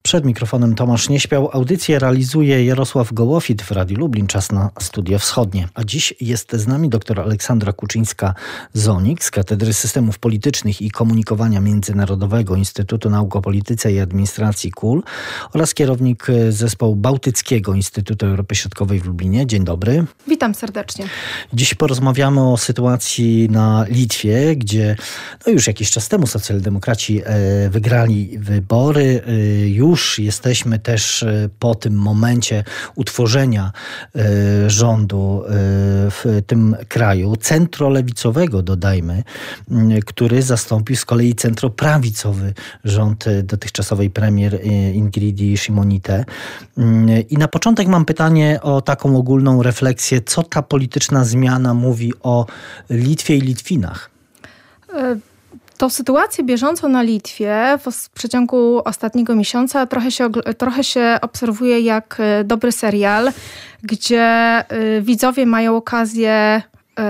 Przed mikrofonem Tomasz Nieśpiał. Audycję realizuje Jarosław Gołofit w Radiu Lublin. Czas na Studia Wschodnie. A dziś jest z nami dr Aleksandra Kuczyńska-Zonik z Katedry Systemów Politycznych i Komunikowania Międzynarodowego Instytutu Nauk o Polityce i Administracji KUL oraz kierownik zespołu Bałtyckiego Instytutu Europy Środkowej w Lublinie. Dzień dobry. Witam serdecznie. Dziś porozmawiamy o sytuacji na Litwie, gdzie już jakiś czas temu socjaldemokraci wygrali wybory. Już jesteśmy też po tym momencie utworzenia rządu w tym kraju, centrolewicowego dodajmy, który zastąpił z kolei centroprawicowy rząd dotychczasowej premier Ingridi Šimonytė. I na początek mam pytanie o taką ogólną refleksję, co ta polityczna zmiana mówi o Litwie i Litwinach? Tą sytuację bieżącą na Litwie w przeciągu ostatniego miesiąca trochę się obserwuje jak dobry serial, gdzie widzowie mają okazję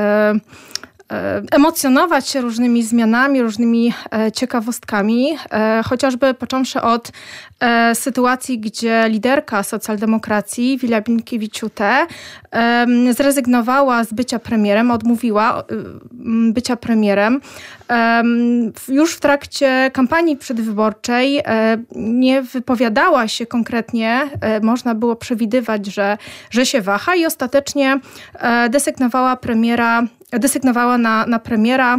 emocjonować się różnymi zmianami, różnymi ciekawostkami, chociażby począwszy od sytuacji, gdzie liderka socjaldemokracji Vilja Blinkevičiūtė zrezygnowała z bycia premierem, odmówiła bycia premierem. Już w trakcie kampanii przedwyborczej nie wypowiadała się konkretnie, można było przewidywać, że się waha i ostatecznie desygnowała na premiera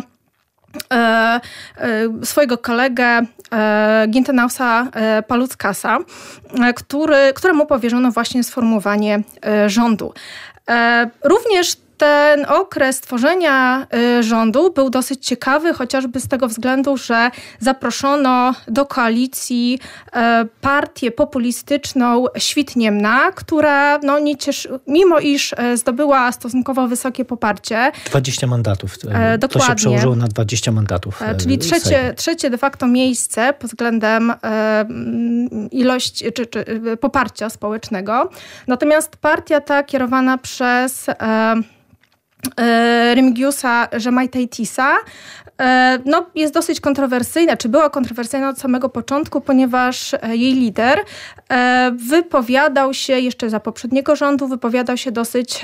swojego kolegę Gitenausa Paluckasa, któremu powierzono właśnie sformułowanie rządu. Również ten okres tworzenia rządu był dosyć ciekawy, chociażby z tego względu, że zaproszono do koalicji partię populistyczną Świt-Niemna, która mimo iż zdobyła stosunkowo wysokie poparcie. 20 mandatów. Dokładnie. To się przełożyło na 20 mandatów. Czyli trzecie de facto miejsce pod względem ilości czy poparcia społecznego. Natomiast partia ta kierowana przez Remigiusa Žemaitaitisa jest dosyć kontrowersyjna, czy była kontrowersyjna od samego początku, ponieważ jej lider wypowiadał się jeszcze za poprzedniego rządu, wypowiadał się dosyć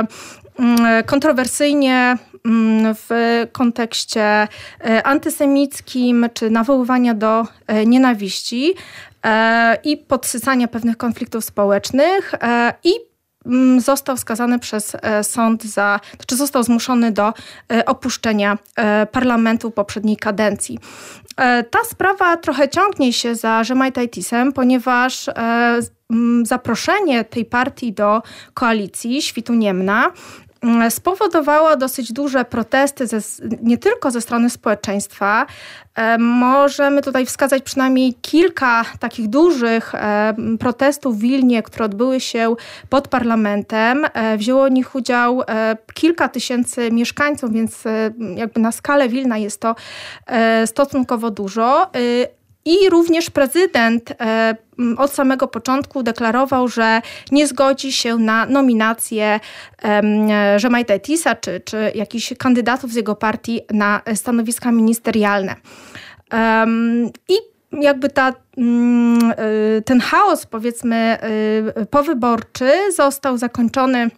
kontrowersyjnie w kontekście antysemickim, czy nawoływania do nienawiści i podsycania pewnych konfliktów społecznych i został skazany przez sąd został zmuszony do opuszczenia parlamentu poprzedniej kadencji. Ta sprawa trochę ciągnie się za Žemaitaitisem, ponieważ zaproszenie tej partii do koalicji Świtu-Niemna spowodowała dosyć duże protesty nie tylko ze strony społeczeństwa. Możemy tutaj wskazać przynajmniej kilka takich dużych protestów w Wilnie, które odbyły się pod parlamentem. Wzięło w nich udział kilka tysięcy mieszkańców, więc jakby na skalę Wilna jest to stosunkowo dużo. I również prezydent od samego początku deklarował, że nie zgodzi się na nominację Žemaitaitisa czy jakichś kandydatów z jego partii na stanowiska ministerialne. I jakby ten chaos, powiedzmy, powyborczy został zakończony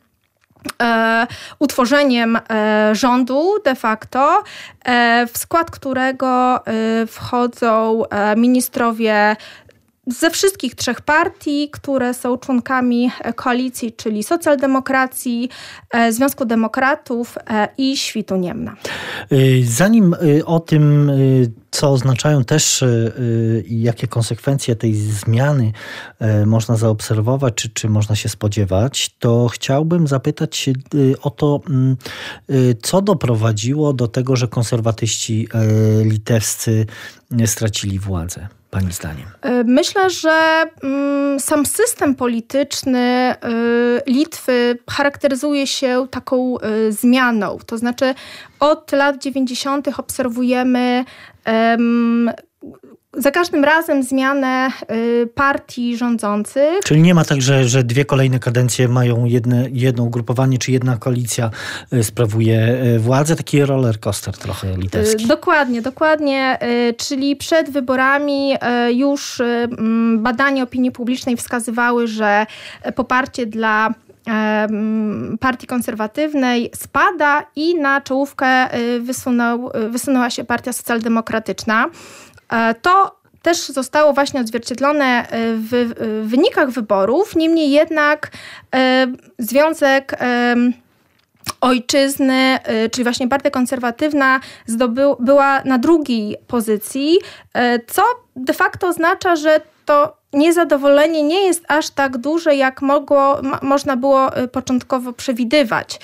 utworzeniem rządu de facto, w skład którego wchodzą ministrowie ze wszystkich trzech partii, które są członkami koalicji, czyli Socjaldemokracji, Związku Demokratów i Świtu-Niemna. Zanim o tym, co oznaczają też i jakie konsekwencje tej zmiany można zaobserwować, czy można się spodziewać, to chciałbym zapytać o to, co doprowadziło do tego, że konserwatyści litewscy stracili władzę. Pani zdaniem? Myślę, że sam system polityczny Litwy charakteryzuje się taką zmianą. To znaczy od lat 90. obserwujemy za każdym razem zmianę partii rządzących. Czyli nie ma tak, że dwie kolejne kadencje mają jedno ugrupowanie, czy jedna koalicja sprawuje władzę. Taki roller coaster trochę litewski. Dokładnie. Czyli przed wyborami już badania opinii publicznej wskazywały, że poparcie dla partii konserwatywnej spada i na czołówkę wysunęła się partia socjaldemokratyczna. To też zostało właśnie odzwierciedlone w wynikach wyborów. Niemniej jednak Związek Ojczyzny, czyli właśnie partia konserwatywna była na drugiej pozycji, co de facto oznacza, że to niezadowolenie nie jest aż tak duże, jak można było początkowo przewidywać.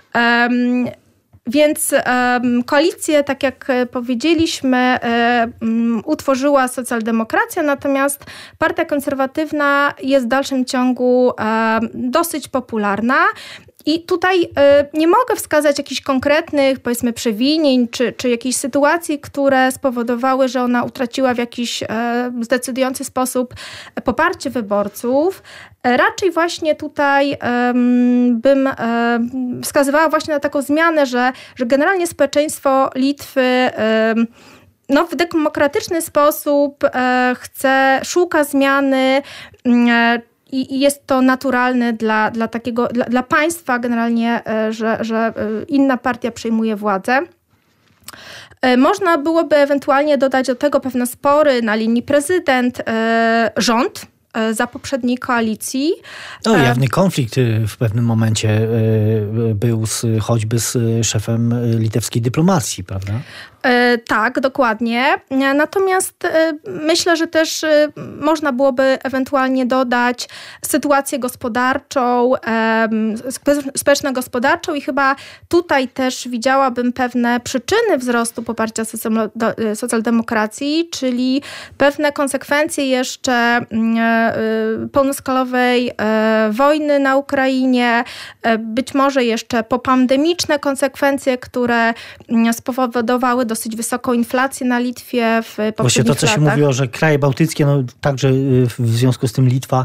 Więc koalicję, tak jak powiedzieliśmy, utworzyła socjaldemokracja, natomiast partia konserwatywna jest w dalszym ciągu dosyć popularna. I tutaj nie mogę wskazać jakichś konkretnych, powiedzmy, przewinień czy jakichś sytuacji, które spowodowały, że ona utraciła w jakiś zdecydujący sposób poparcie wyborców. Raczej właśnie tutaj bym wskazywała właśnie na taką zmianę, że generalnie społeczeństwo Litwy w demokratyczny sposób szuka zmiany, i jest to naturalne dla państwa generalnie, że inna partia przejmuje władzę. Można byłoby ewentualnie dodać do tego pewne spory na linii prezydent-rząd za poprzedniej koalicji. Jawny konflikt w pewnym momencie był choćby z szefem litewskiej dyplomacji, prawda? Tak, dokładnie. Natomiast myślę, że też można byłoby ewentualnie dodać sytuację gospodarczą, społeczno-gospodarczą i chyba tutaj też widziałabym pewne przyczyny wzrostu poparcia socjaldemokracji, czyli pewne konsekwencje jeszcze pełnoskalowej wojny na Ukrainie, być może jeszcze popandemiczne konsekwencje, które spowodowały dosyć wysoką inflację na Litwie w poprzednich Właśnie to, co latach. się mówiło, że kraje bałtyckie, także w związku z tym Litwa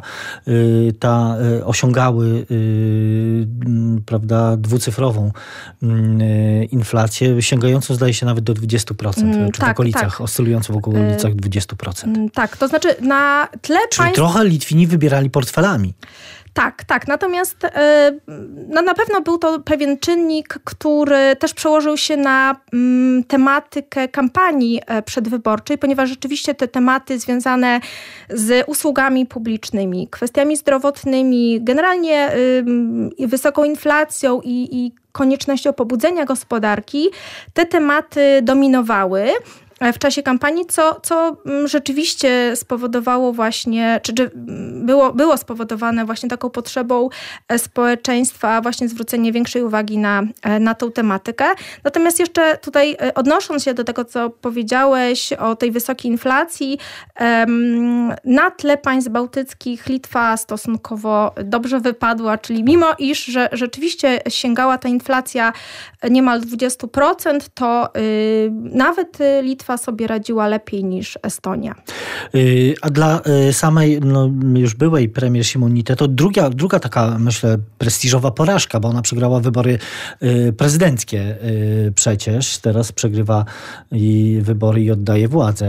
osiągały prawda, dwucyfrową inflację, sięgającą zdaje się nawet do 20%, czy w okolicach, oscylującą w okolicach 20%. Tak, to znaczy na tle Czyli trochę Litwini wybierali portfelami. Tak. Natomiast na pewno był to pewien czynnik, który też przełożył się na tematykę kampanii przedwyborczej, ponieważ rzeczywiście te tematy związane z usługami publicznymi, kwestiami zdrowotnymi, generalnie wysoką inflacją i koniecznością pobudzenia gospodarki, te tematy dominowały w czasie kampanii, co rzeczywiście spowodowało właśnie, czy było spowodowane właśnie taką potrzebą społeczeństwa, właśnie zwrócenie większej uwagi na tą tematykę. Natomiast jeszcze tutaj odnosząc się do tego, co powiedziałeś o tej wysokiej inflacji, na tle państw bałtyckich Litwa stosunkowo dobrze wypadła, czyli mimo iż że rzeczywiście sięgała ta inflacja niemal 20%, to nawet Litwa sobie radziła lepiej niż Estonia. A dla samej już byłej premier Šimonytė to druga taka, myślę, prestiżowa porażka, bo ona przegrała wybory prezydenckie przecież. Teraz przegrywa wybory i oddaje władzę.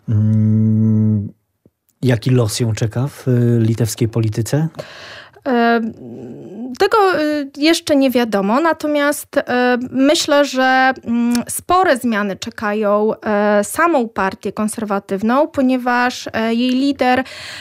Jaki los ją czeka w litewskiej polityce? Tego jeszcze nie wiadomo, natomiast myślę, że spore zmiany czekają samą partię konserwatywną, ponieważ jej lider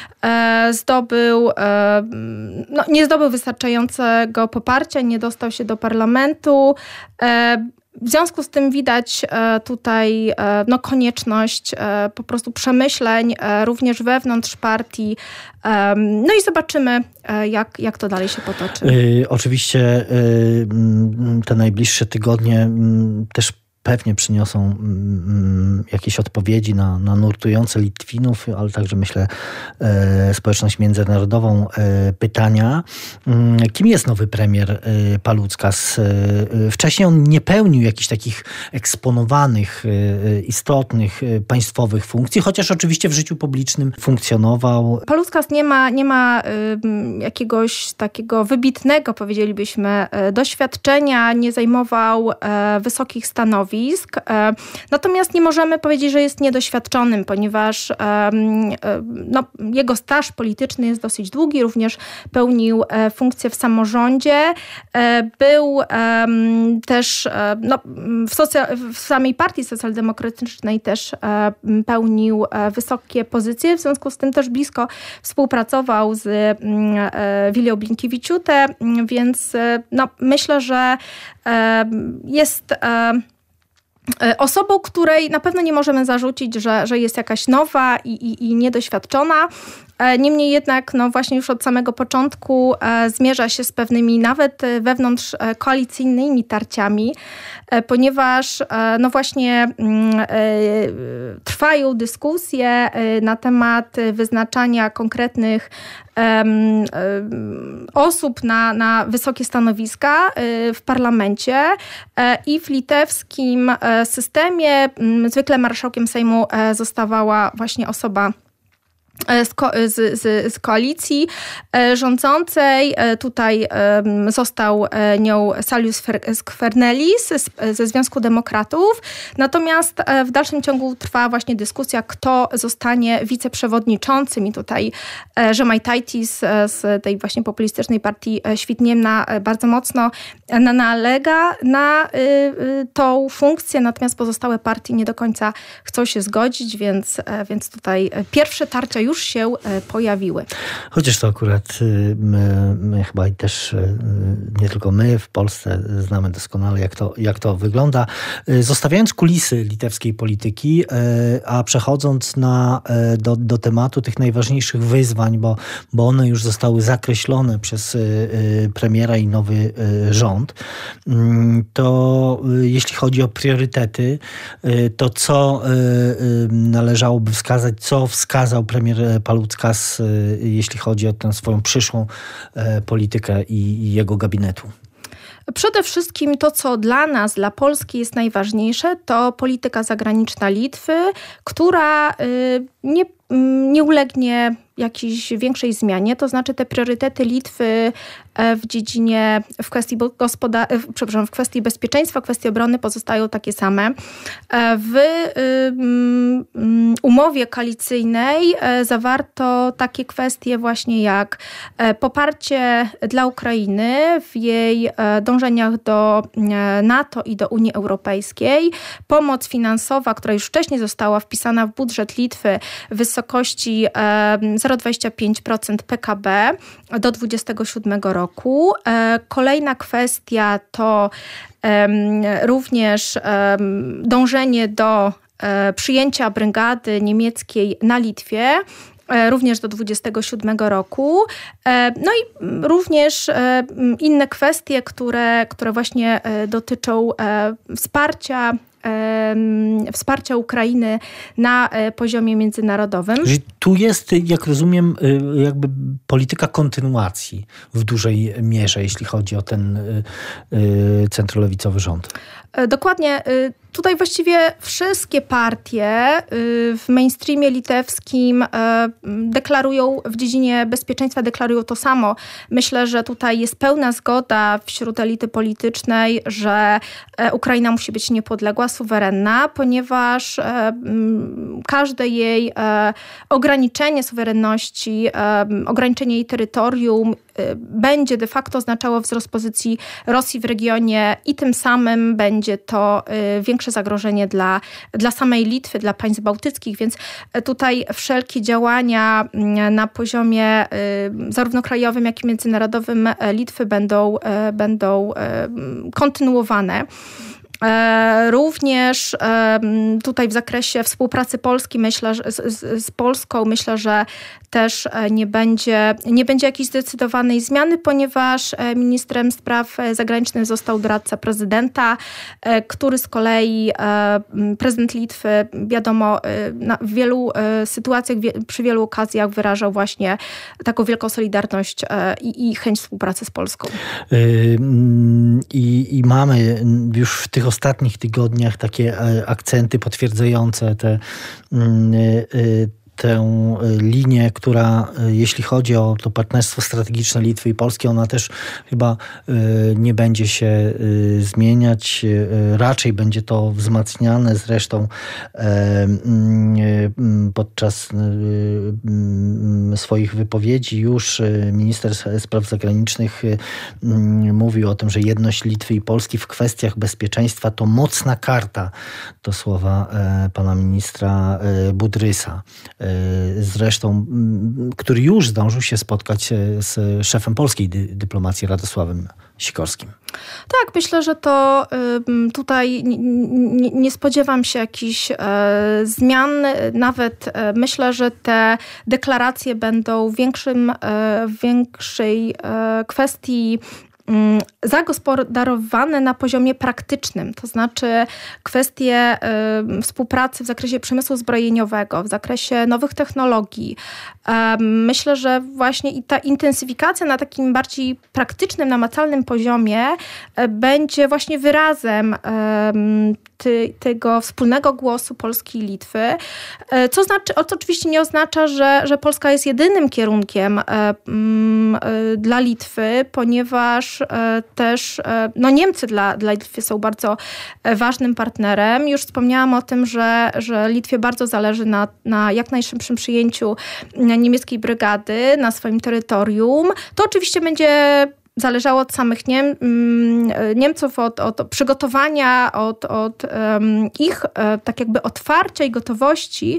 nie zdobył wystarczającego poparcia, nie dostał się do parlamentu. W związku z tym widać tutaj konieczność po prostu przemyśleń również wewnątrz partii. No i zobaczymy, jak to dalej się potoczy. Oczywiście te najbliższe tygodnie też pewnie przyniosą jakieś odpowiedzi na nurtujące Litwinów, ale także myślę społeczność międzynarodową pytania. Kim jest nowy premier Paluckas? Wcześniej on nie pełnił jakichś takich eksponowanych, istotnych, państwowych funkcji, chociaż oczywiście w życiu publicznym funkcjonował. Paluckas nie ma jakiegoś takiego wybitnego, powiedzielibyśmy, doświadczenia, nie zajmował wysokich stanowisk. Natomiast nie możemy powiedzieć, że jest niedoświadczonym, ponieważ jego staż polityczny jest dosyć długi, również pełnił funkcję w samorządzie. Był też w samej partii socjaldemokratycznej też pełnił wysokie pozycje, w związku z tym też blisko współpracował z Wilią Blinkiewicziūtę, więc myślę, że jest osobą, której na pewno nie możemy zarzucić, że jest jakaś nowa i niedoświadczona. Niemniej jednak właśnie już od samego początku zmierza się z pewnymi nawet wewnątrz koalicyjnymi tarciami, ponieważ właśnie trwają dyskusje na temat wyznaczania konkretnych osób na wysokie stanowiska w parlamencie i w litewskim systemie zwykle marszałkiem Sejmu zostawała właśnie osoba z koalicji rządzącej. Tutaj został nią Salius Skvernelis ze Związku Demokratów. Natomiast w dalszym ciągu trwa właśnie dyskusja, kto zostanie wiceprzewodniczącym. I tutaj Žemaitaitis z tej właśnie populistycznej partii Świdniemna bardzo mocno nalega na tą funkcję. Natomiast pozostałe partie nie do końca chcą się zgodzić, więc tutaj pierwsze tarcia już się pojawiły. Chociaż to akurat my chyba i też nie tylko my w Polsce znamy doskonale, jak to wygląda. Zostawiając kulisy litewskiej polityki, a przechodząc do tematu tych najważniejszych wyzwań, bo one już zostały zakreślone przez premiera i nowy rząd, to jeśli chodzi o priorytety, to co należałoby wskazać, co wskazał premier Paluckas, jeśli chodzi o tę swoją przyszłą politykę i jego gabinetu? Przede wszystkim to, co dla nas, dla Polski jest najważniejsze, to polityka zagraniczna Litwy, która nie ulegnie jakiejś większej zmianie, to znaczy te priorytety Litwy w kwestii bezpieczeństwa, w kwestii obrony pozostają takie same. W umowie koalicyjnej zawarto takie kwestie właśnie jak poparcie dla Ukrainy w jej dążeniach do NATO i do Unii Europejskiej, pomoc finansowa, która już wcześniej została wpisana w budżet Litwy w wysokości 0,25% PKB do 2027 roku. Kolejna kwestia to również dążenie do przyjęcia brygady niemieckiej na Litwie, również do 2027 roku. No i również inne kwestie, które właśnie dotyczą wsparcia Ukrainy na poziomie międzynarodowym. Czyli tu jest, jak rozumiem, jakby polityka kontynuacji w dużej mierze, jeśli chodzi o ten centrolewicowy rząd. Dokładnie. Tutaj właściwie wszystkie partie w mainstreamie litewskim deklarują w dziedzinie bezpieczeństwa, deklarują to samo. Myślę, że tutaj jest pełna zgoda wśród elity politycznej, że Ukraina musi być niepodległa, suwerenna, ponieważ każde jej ograniczenie suwerenności, ograniczenie jej terytorium będzie de facto oznaczało wzrost pozycji Rosji w regionie i tym samym będzie to większe zagrożenie dla samej Litwy, dla państw bałtyckich, więc tutaj wszelkie działania na poziomie zarówno krajowym, jak i międzynarodowym Litwy będą kontynuowane. Również tutaj w zakresie współpracy Polski z Polską myślę, że też nie będzie jakiejś zdecydowanej zmiany, ponieważ ministrem spraw zagranicznych został doradca prezydenta, który z kolei prezydent Litwy, wiadomo, w wielu sytuacjach, przy wielu okazjach wyrażał właśnie taką wielką solidarność i chęć współpracy z Polską. I mamy już w tych ostatnich tygodniach takie akcenty potwierdzające tę linię, która jeśli chodzi o to partnerstwo strategiczne Litwy i Polski, ona też chyba nie będzie się zmieniać. Raczej będzie to wzmacniane. Zresztą podczas swoich wypowiedzi już minister spraw zagranicznych mówił o tym, że jedność Litwy i Polski w kwestiach bezpieczeństwa to mocna karta. To słowa pana ministra Budrysa. Zresztą, który już zdążył się spotkać z szefem polskiej dyplomacji Radosławem Sikorskim. Tak, myślę, że to tutaj nie spodziewam się jakichś zmian. Nawet myślę, że te deklaracje będą w większej kwestii zagospodarowane na poziomie praktycznym, to znaczy kwestie współpracy w zakresie przemysłu zbrojeniowego, w zakresie nowych technologii. Myślę, że właśnie i ta intensyfikacja na takim bardziej praktycznym, namacalnym poziomie będzie właśnie wyrazem tego wspólnego głosu Polski i Litwy, co oczywiście nie oznacza, że Polska jest jedynym kierunkiem dla Litwy, ponieważ też Niemcy dla Litwy są bardzo ważnym partnerem. Już wspomniałam o tym, że Litwie bardzo zależy na jak najszybszym przyjęciu niemieckiej brygady na swoim terytorium. To oczywiście będzie zależało od samych Niemców, od przygotowania, od ich tak jakby otwarcia i gotowości.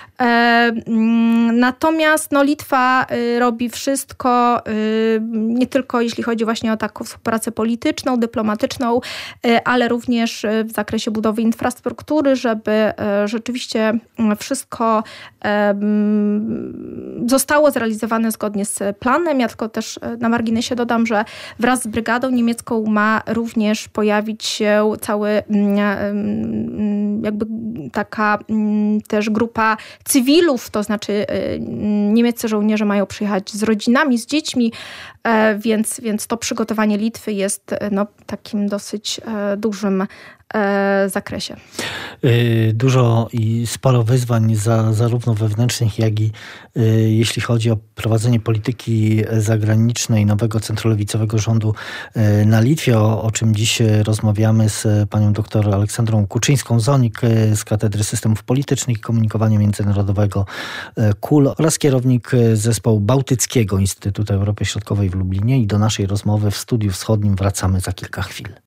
Natomiast Litwa robi wszystko, nie tylko jeśli chodzi właśnie o taką współpracę polityczną, dyplomatyczną, ale również w zakresie budowy infrastruktury, żeby rzeczywiście wszystko zostało zrealizowane zgodnie z planem. Ja tylko też na marginesie dodam, że wraz z brygadą niemiecką ma również pojawić się cały jakby taka też grupa cywilów, to znaczy niemieccy żołnierze mają przyjechać z rodzinami, z dziećmi, więc to przygotowanie Litwy jest takim dosyć dużym zakresie. Dużo i sporo wyzwań zarówno wewnętrznych, jak i jeśli chodzi o prowadzenie polityki zagranicznej nowego centrolewicowego rządu na Litwie, o czym dziś rozmawiamy z panią doktor Aleksandrą Kuczyńską-Zonik z Katedry Systemów Politycznych i Komunikowania Międzynarodowego KUL oraz kierownik zespołu Bałtyckiego Instytutu Europy Środkowej w Lublinie. I do naszej rozmowy w Studiu Wschodnim wracamy za kilka chwil.